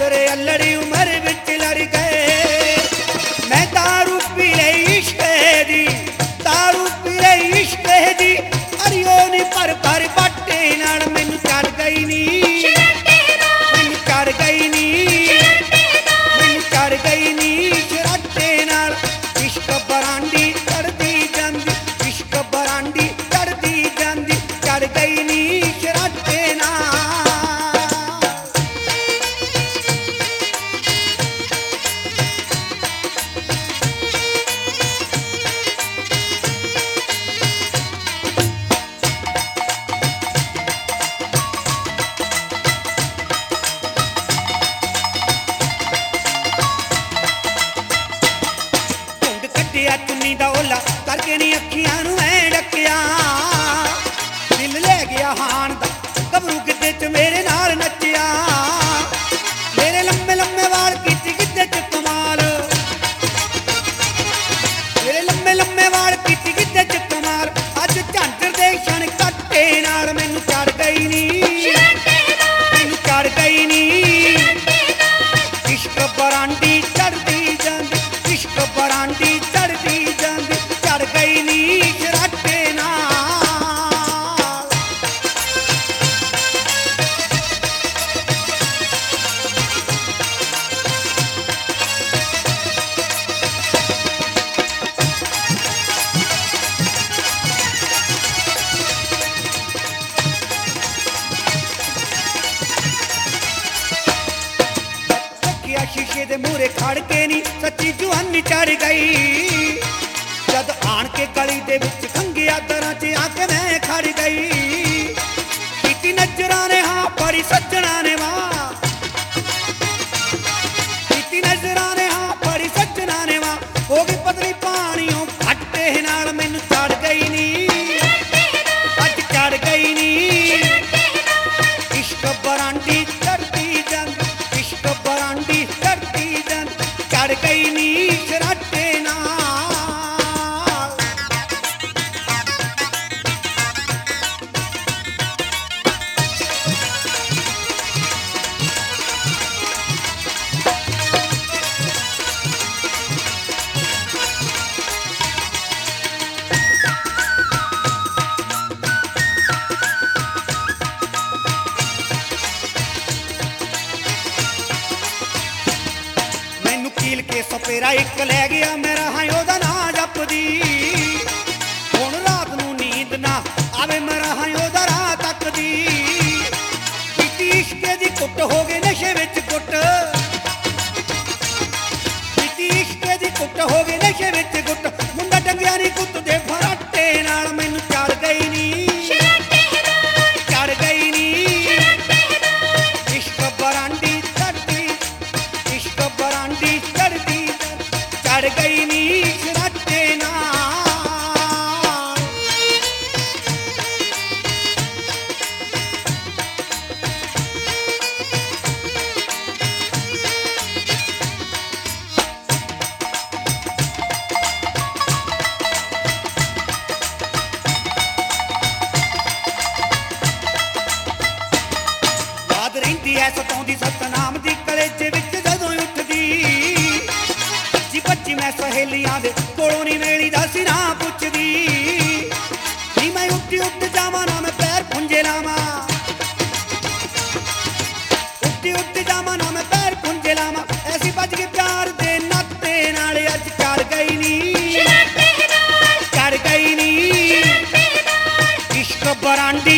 अल्लरे अल्लड़ी उम्र विच लड़ गए। मैं दारू पी रही इश्क दी, दारू पी रही इश्क दी, अरियो नी भर भर बाटे नाल मैनू चढ़ गई नी, मैनू चढ़ गई नी, मैनू चढ़ गई नी शराटे नाल। इश्क बरांडी चढ़दी जांदी, इश्क बरांडी चढ़दी जांदी, चढ़ गई नी शराटे नाल। चुन्नी दा ओला करके नी अखियां नू ऐ डकिया, दिल ले गया हान दा गबरू गिद्धे च मेरे नाल नचिया। मेरे लम्मे लम्मे वाल कीती गिद्धे च कमाल, मेरे लम्मे लम्मे वाल कीती गिद्धे च कमाल। अज झांझर दे क्षण कट्टे नाल मैनू चढ़ गई नी, मैनू चढ़ गई नी। इश्क बरांडी चढ़दी जांदी, इश्क बरांडी चढ़दी जांदी, चढ़ गई नी शराटे नाल। रखिया शीशे दे मूहरे खड़ के नी सच्ची जुआनी चढ़ गई। जद आन के गली दे विच खंगिया दरां च आके मैं खड़ गई। कीती नजरां ने हां बड़ी सज्जणा ने वाह, कीती नजरां ने हां बड़ी सज्जणा ने वाह। हो गई पतली पानियों खट्टे नाल मैनू चढ़ गई नी, अज चढ़ गई नी। इश्क बरांडी चढ़दी जांदी, इश्क बरांडी चढ़दी जांदी, चढ़ गई नी शराटे नाल। मैनू कील के सपेरा एक लै गया, मेरा हां ओदा नां जपदी। हुण रात नू नींद ना आवे, मेरा हां ओदा राह तकदी। कीती इश्के दी कुट हो गई नशे विच कुट, कीती इश्के दी कुट हो गई नशे विच कुट। मुंडा टंगिया नी कुत दे फराटे नाल मैनू चढ़ गई नी, चढ़ गई नी। इश्क बरांडी चढ़दी, इश्क बरांडी चढ़दी, चढ़ गई नी शराटे नाल। याद रहिंदी ऐ सताउंदी सतनाम दी कलेजे विच जदों उठदी। जी बच्ची मैं सहेलियां दे कोलों नी वेली दा सिरा पुछदी। नी मैं उठ उठ जावां ना मैं पैर पुंजे लावां, उठ जावां ना मैं पैर पुंजे लावां। ऐसी बज के प्यार दे नाते नाल अज चढ़ गई नी, चढ़ गई नी। इश्क बरांडी